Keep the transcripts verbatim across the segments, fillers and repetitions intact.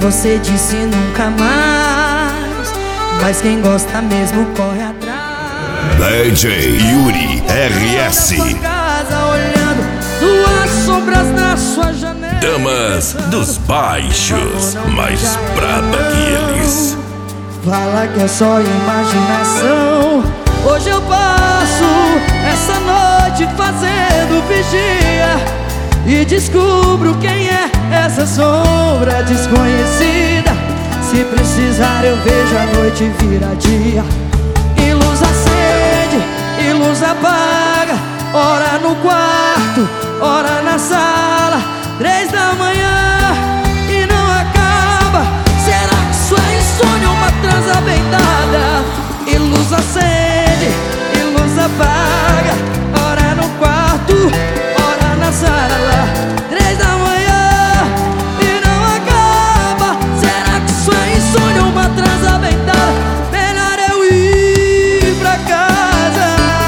você disse nunca mais, mas quem gosta mesmo corre atrás. D J Yuri R S. Casa olhando duas sombras na sua janela. Damas dos baixos, mais braba que eles. Fala que é só imaginação. Hoje eu passo essa noite fazendo vigia e descubro quem é essa sombra desconhecida. Se precisar eu vejo a noite virar dia. E luz acende, e luz apaga. Ora no quarto, ora na sala. Três da manhã e não acaba. Será que isso é insônia ou uma transa bem dada? E luz acende, e luz apaga. Ora no quarto, ora na sala. Três da manhã e não acaba. Será que isso é insônia ou uma transa bem dada? Melhor eu ir pra casa.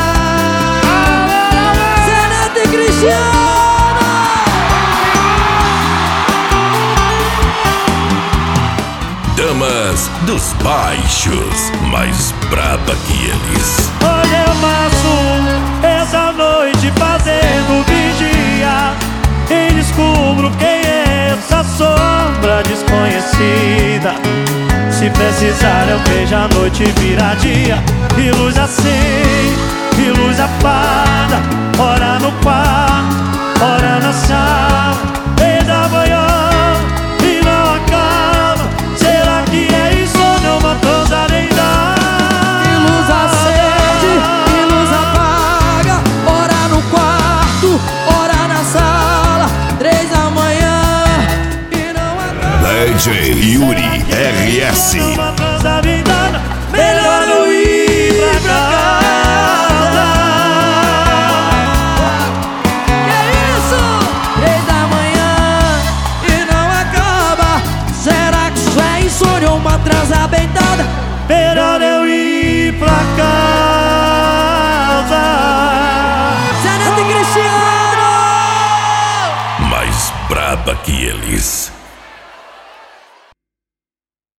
Zeneto e Cristiano. Damas dos baixos, mais braba que eles. Hoje eu passo essa noite fazendo vigia e descubro quem é essa sombra desconhecida. Se precisar eu vejo a noite virar dia. E luz acende, e luz apaga. Ora no quarto, ora na sala. Três da manhã e não acaba. Será que é isso ou não uma transa nem dá? E luz acende, e luz apaga. Ora no quarto, ora na sala. Três da manhã e não acaba. D J Yuri R S. Uma transa bem dada. Melhor eu ir pra casa. Que isso? Três da manhã e não acaba. Será que isso é insônia ou uma transa bem dada? Melhor eu ir pra casa. Zeneto e Cristiano. Mais braba que eles.